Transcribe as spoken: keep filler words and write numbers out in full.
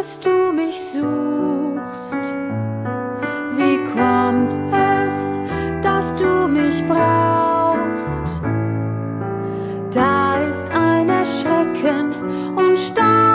dass du mich suchst? Wie kommt es, dass du mich brauchst? Da ist ein Erschrecken und Staunen